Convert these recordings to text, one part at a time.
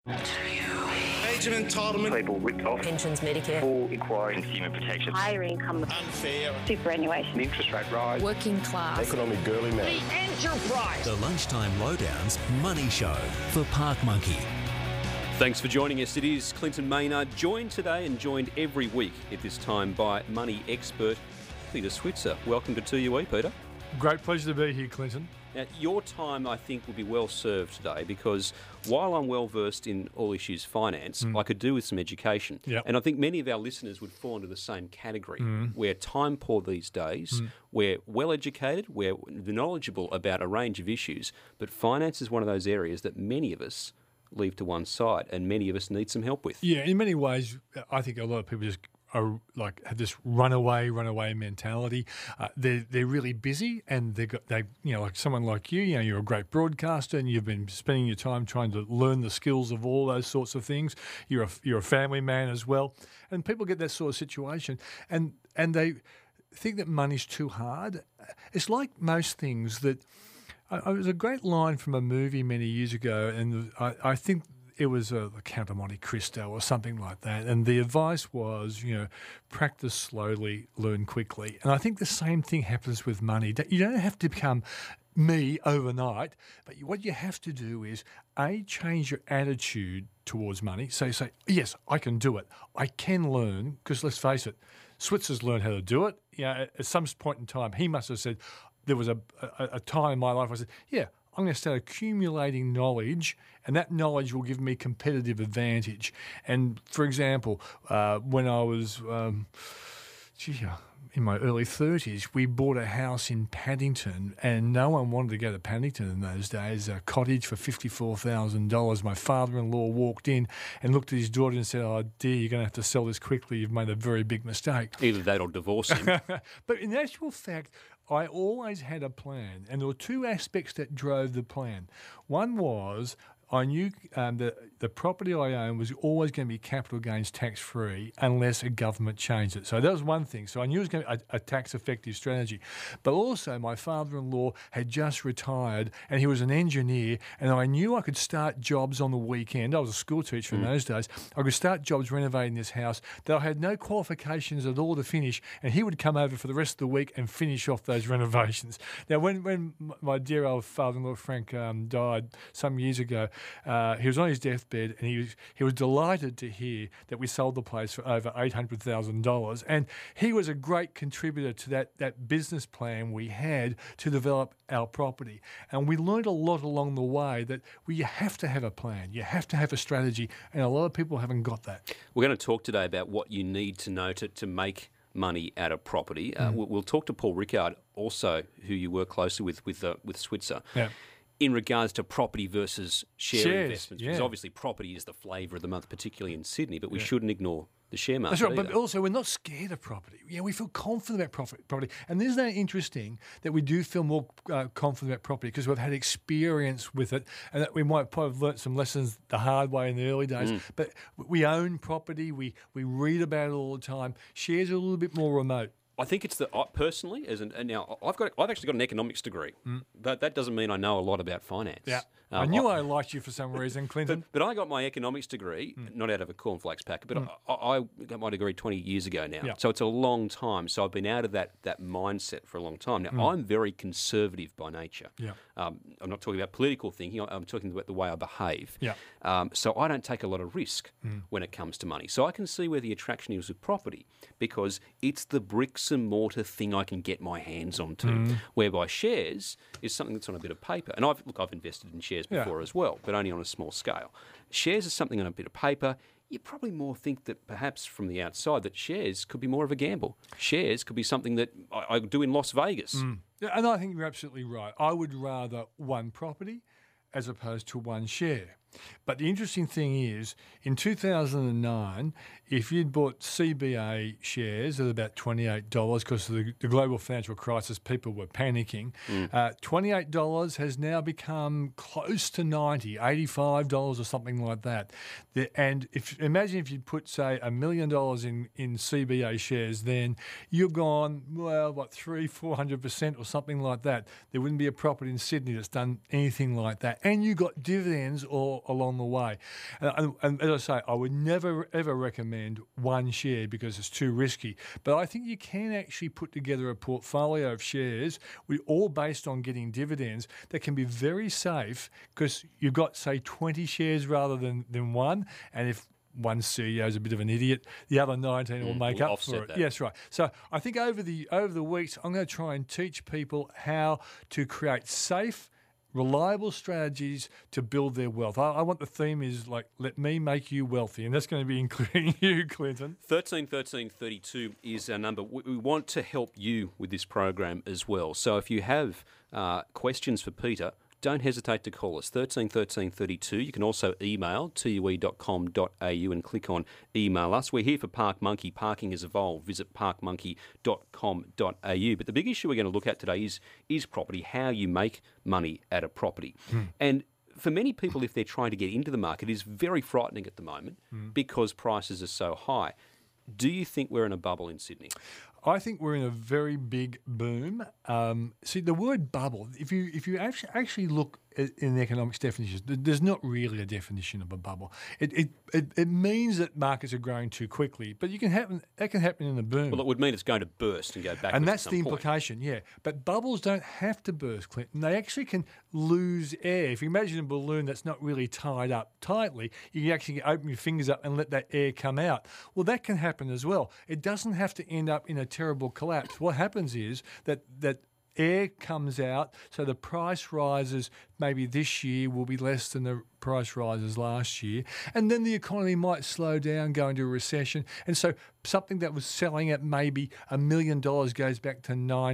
Age of entitlement. People ripped off. Pensions, Medicare. Full inquiry. Consumer protection. Higher income. Unfair. Superannuation. The interest rate rise. Working class. Economic girly man. The enterprise. The Lunchtime Lowdowns Money Show for Park Monkey. Thanks for joining us. It is Clinton Maynard, joined today and joined every week at this time by money expert Peter Switzer. Welcome to 2UE, Peter. Great pleasure to be here, Clinton. Now, your time, I think, will be well served today because while I'm well versed in all issues finance, I could do with some education. Yep. And I think many of our listeners would fall into the same category. We're time poor these days, we're well educated, we're knowledgeable about a range of issues, but finance is one of those areas that many of us leave to one side and many of us need some help with. Yeah, in many ways, I think a lot of people just are have this runaway mentality. They're really busy, and they like someone like you. You're a great broadcaster, and you've been spending your time trying to learn the skills of all those sorts of things. You're a family man as well, and people get that sort of situation, and they think that money's too hard. It's like most things that. It was a great line from a movie many years ago, and I think it was the Count of Monte Cristo or something like that. And the advice was, practice slowly, learn quickly. And I think the same thing happens with money. You don't have to become me overnight, but what you have to do is, change your attitude towards money. So you say, yes, I can do it. I can learn, because let's face it, Switzer's learned how to do it. At some point in time, he must have said, there was a time in my life where I said, yeah, I'm going to start accumulating knowledge, and that knowledge will give me competitive advantage. And, for example, when I was in my early 30s, we bought a house in Paddington, and no one wanted to go to Paddington in those days, a cottage for $54,000. My father-in-law walked in and looked at his daughter and said, oh, dear, you're going to have to sell this quickly. You've made a very big mistake. Either that or divorce him. But in actual fact, I always had a plan, and there were two aspects that drove the plan. One was I knew the property I owned was always going to be capital gains tax-free unless a government changed it. So that was one thing. So I knew it was going to be a tax-effective strategy. But also my father-in-law had just retired, and he was an engineer, and I knew I could start jobs on the weekend. I was a school teacher in those days. I could start jobs renovating this house that I had no qualifications at all to finish, and he would come over for the rest of the week and finish off those renovations. Now, when my dear old father-in-law, Frank, died some years ago, he was on his deathbed, and he was delighted to hear that we sold the place for over $800,000. And he was a great contributor to that business plan we had to develop our property. And we learned a lot along the way that you have to have a plan, you have to have a strategy, and a lot of people haven't got that. We're going to talk today about what you need to know to make money out of property. We'll talk to Paul Rickard, also, who you work closely with Switzer. Yeah. In regards to property versus shares, investments, because obviously property is the flavour of the month, particularly in Sydney, but we shouldn't ignore the share market. That's right, either. but also we're not scared of property. We feel confident about property. And isn't that interesting that we do feel more confident about property because we've had experience with it, and that we might probably have learnt some lessons the hard way in the early days, but we own property, we read about it all the time. Shares are a little bit more remote. I think it's personally, and now I've actually got an economics degree. That doesn't mean I know a lot about finance. Yeah. I knew I liked you for some reason, Clinton. But I got my economics degree, not out of a cornflakes packet, but I got my degree 20 years ago now. Yeah. So it's a long time. So I've been out of that mindset for a long time. Now, I'm very conservative by nature. Yeah. I'm not talking about political thinking. I'm talking about the way I behave. Yeah. So I don't take a lot of risk when it comes to money. So I can see where the attraction is with property because it's the bricks and mortar thing I can get my hands onto, whereby shares is something that's on a bit of paper. And I've invested in shares before as well, but only on a small scale. Shares is something on a bit of paper. You probably more think that perhaps from the outside that shares could be more of a gamble. Shares could be something that I do in Las Vegas. Yeah, and I think you're absolutely right. I would rather one property as opposed to one share. But the interesting thing is, in 2009, if you'd bought CBA shares at about $28 because of the global financial crisis, people were panicking. $28 has now become close to $90, $85 or something like that. And imagine if you'd put, say, $1 million in CBA shares, then you're gone, 300-400% or something like that. There wouldn't be a property in Sydney that's done anything like that. And you got dividends or along the way. And as I say, I would never, ever recommend one share because it's too risky. But I think you can actually put together a portfolio of shares, all based on getting dividends, that can be very safe because you've got, say, 20 shares rather than one. And if one CEO is a bit of an idiot, the other 19 will make up for it. That. Yes, right. So I think over the weeks, I'm going to try and teach people how to create safe, reliable strategies to build their wealth. I want the theme is like, let me make you wealthy, and that's going to be including you, Clinton. 131332 is our number. We want to help you with this program as well. So if you have questions for Peter, don't hesitate to call us, 131332. You can also email tue.com.au and click on email us. We're here for Park Monkey. Parking has evolved. Visit parkmonkey.com.au. But the big issue we're going to look at today is property, how you make money at a property. And for many people, if they're trying to get into the market, it is very frightening at the moment because prices are so high. Do you think we're in a bubble in Sydney? I think we're in a very big boom. See, the word bubble, if you actually look in economics definitions, there's not really a definition of a bubble. It means that markets are growing too quickly, but that can happen in a boom. Well, it would mean it's going to burst and go back. And that's the implication, yeah. But bubbles don't have to burst, Clinton. They actually can lose air. If you imagine a balloon that's not really tied up tightly, you can actually open your fingers up and let that air come out. Well, that can happen as well. It doesn't have to end up in a terrible collapse. What happens is that air comes out, so the price rises maybe this year will be less than the price rises last year, and then the economy might slow down, go into a recession, and so something that was selling at maybe $1 million goes back to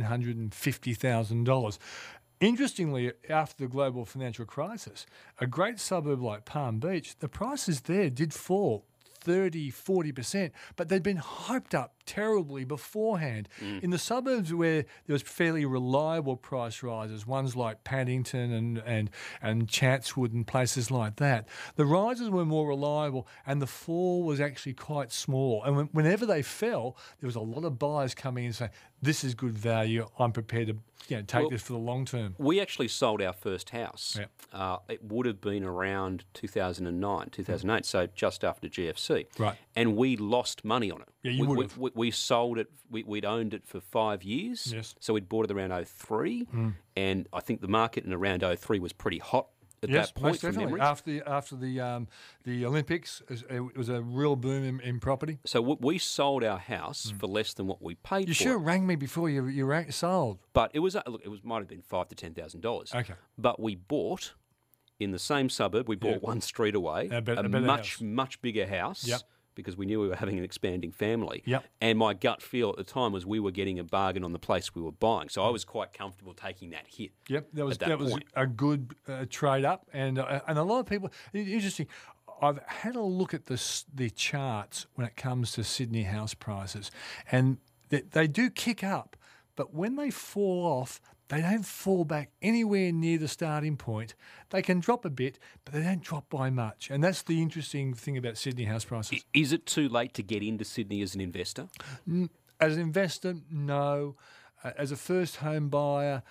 $950,000. Interestingly, after the global financial crisis, a great suburb like Palm Beach, the prices there did fall 30, 40%, but they'd been hyped up terribly beforehand. In the suburbs where there was fairly reliable price rises, ones like Paddington and Chatswood and places like that, the rises were more reliable and the fall was actually quite small. And whenever they fell, there was a lot of buyers coming in saying, this is good value, I'm prepared to take this for the long term. We actually sold our first house. Yep. It would have been around 2009, 2008, so just after GFC. Right. And we lost money on it. Yeah, you would have. We sold it, we'd owned it for 5 years. Yes. So we'd bought it around 2003, and I think the market in around 2003 was pretty hot at that point. Most definitely. After the Olympics, it was a real boom in property. So we sold our house for less than what we paid for. You should have rang me before you sold. But it was might have been $5,000 to $10,000. Okay. But we bought in the same suburb. We bought one street away, a much bigger house. Yep. Because we knew we were having an expanding family. Yep. And my gut feel at the time was we were getting a bargain on the place we were buying. So I was quite comfortable taking that hit. Yep, that was a good trade up. And a lot of people, interesting, I've had a look at the charts when it comes to Sydney house prices. And they do kick up, but when they fall off, they don't fall back anywhere near the starting point. They can drop a bit, but they don't drop by much. And that's the interesting thing about Sydney house prices. Is it too late to get into Sydney as an investor? As an investor, no. As a first home buyer,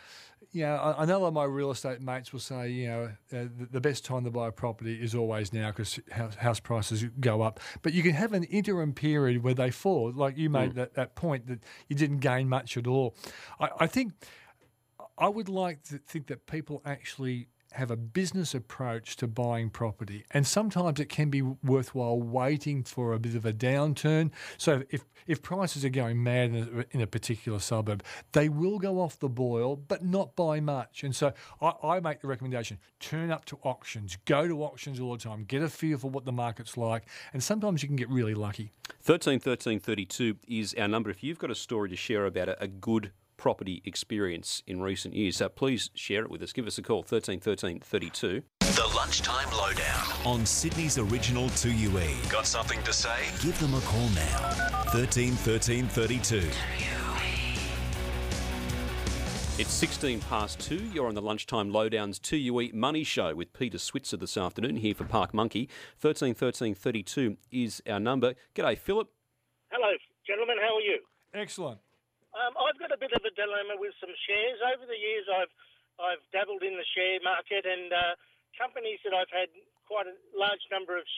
I know a lot of my real estate mates will say, the best time to buy a property is always now because house prices go up. But you can have an interim period where they fall. Like you made that point that you didn't gain much at all. I think I would like to think that people actually have a business approach to buying property, and sometimes it can be worthwhile waiting for a bit of a downturn. So if prices are going mad in a particular suburb, they will go off the boil, but not by much. And so I make the recommendation, turn up to auctions, go to auctions all the time, get a feel for what the market's like, and sometimes you can get really lucky. 131332 is our number. If you've got a story to share about a good property experience in recent years, so please share it with us. Give us a call, 131332. The Lunchtime Lowdown on Sydney's original 2UE. Got something to say? Give them a call now. 131332. It's 16 past 2. You're on the Lunchtime Lowdown's 2UE Money Show with Peter Switzer this afternoon here for Park Monkey. 131332 is our number. G'day, Philip. Hello, gentlemen. How are you? Excellent. I've got a bit of a dilemma with some shares. Over the years, I've dabbled in the share market, and companies that I've had quite a large number of